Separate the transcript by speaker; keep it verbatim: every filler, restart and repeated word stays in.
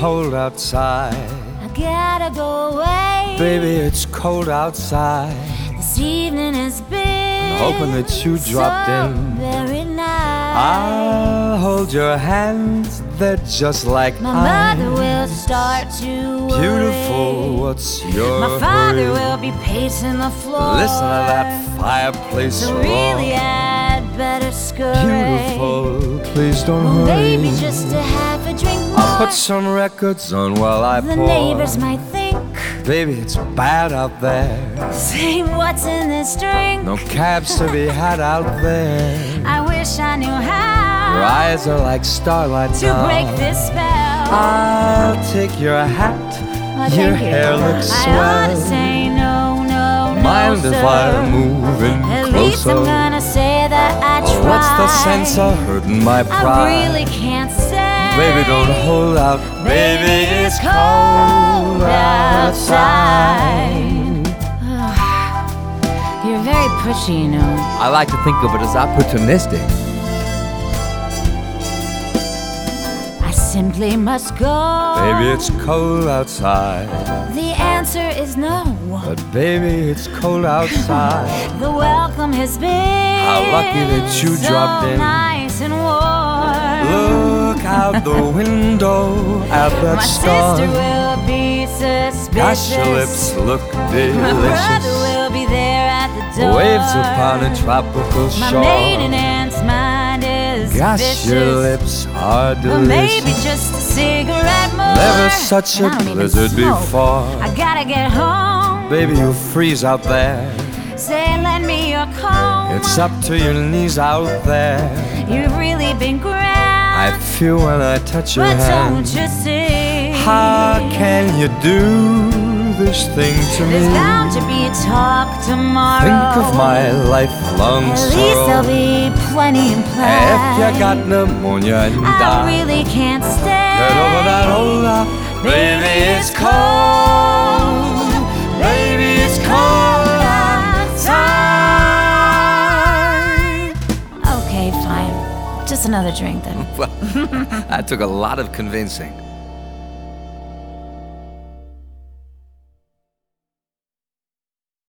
Speaker 1: cold outside.
Speaker 2: I gotta go away.
Speaker 1: Baby, it's cold outside.
Speaker 2: This evening has been
Speaker 1: Hoping that you dropped
Speaker 2: so
Speaker 1: in.
Speaker 2: very nice.
Speaker 1: I'll hold your hands, they're just like
Speaker 2: My
Speaker 1: ice.
Speaker 2: mother will start to worry.
Speaker 1: Beautiful, what's your
Speaker 2: My father
Speaker 1: hurry?
Speaker 2: will be pacing the floor.
Speaker 1: Listen to that fireplace
Speaker 2: So
Speaker 1: roar.
Speaker 2: really I'd better scurry.
Speaker 1: Beautiful, please don't
Speaker 2: Well,
Speaker 1: hurry.
Speaker 2: maybe just to have a drink more.
Speaker 1: I'll put some records on while I
Speaker 2: The
Speaker 1: pour.
Speaker 2: neighbors might think,
Speaker 1: Baby, it's bad out there.
Speaker 2: say what's in this drink.
Speaker 1: No cabs to be had out there.
Speaker 2: I wish I knew how
Speaker 1: Your eyes are like starlight
Speaker 2: to
Speaker 1: now.
Speaker 2: break this spell.
Speaker 1: I'll take your hat.
Speaker 2: Oh,
Speaker 1: Your
Speaker 2: thank you.
Speaker 1: hair looks
Speaker 2: I
Speaker 1: swell.
Speaker 2: ought to say no, no,
Speaker 1: Mind
Speaker 2: no,
Speaker 1: if
Speaker 2: sir.
Speaker 1: I move in
Speaker 2: At
Speaker 1: closer?
Speaker 2: least I'm gonna say that I
Speaker 1: Oh,
Speaker 2: tried.
Speaker 1: what's the sense of hurting my pride?
Speaker 2: I really can't say.
Speaker 1: Baby, don't hold out. Baby, it's cold outside.
Speaker 2: You're very pushy, you know.
Speaker 1: I like to think of it as opportunistic.
Speaker 2: I simply must go.
Speaker 1: Baby, it's cold outside.
Speaker 2: The answer is no.
Speaker 1: But baby, it's cold outside.
Speaker 2: The welcome has been
Speaker 1: How lucky that you
Speaker 2: so
Speaker 1: dropped in.
Speaker 2: nice and warm.
Speaker 1: Look out the window at that
Speaker 2: My
Speaker 1: star.
Speaker 2: sister will be suspicious.
Speaker 1: Gosh, your lips look
Speaker 2: My brother
Speaker 1: delicious.
Speaker 2: will be there at the door.
Speaker 1: Waves upon a tropical
Speaker 2: My
Speaker 1: shore.
Speaker 2: maiden aunt's mind is
Speaker 1: Gosh,
Speaker 2: vicious.
Speaker 1: your lips are
Speaker 2: But maybe
Speaker 1: delicious.
Speaker 2: just a cigarette more.
Speaker 1: Never such
Speaker 2: And
Speaker 1: a
Speaker 2: I don't even
Speaker 1: blizzard
Speaker 2: smoke.
Speaker 1: before.
Speaker 2: I gotta get home.
Speaker 1: Baby, you'll freeze out there.
Speaker 2: Say, lend me your comb.
Speaker 1: It's up to your knees out there.
Speaker 2: You've really been grand.
Speaker 1: I feel when I touch your
Speaker 2: But
Speaker 1: hand.
Speaker 2: don't you see?
Speaker 1: How can you do this thing to me?
Speaker 2: There's bound to be talk tomorrow.
Speaker 1: Think of my lifelong
Speaker 2: At least there'll
Speaker 1: sorrow.
Speaker 2: be plenty in play.
Speaker 1: If you got pneumonia and
Speaker 2: I
Speaker 1: die,
Speaker 2: really can't stay.
Speaker 1: get over that hold up. Baby, it's cold. Baby, it's cold outside.
Speaker 2: Okay, fine. Just another drink then.
Speaker 1: Well, that took a lot of convincing.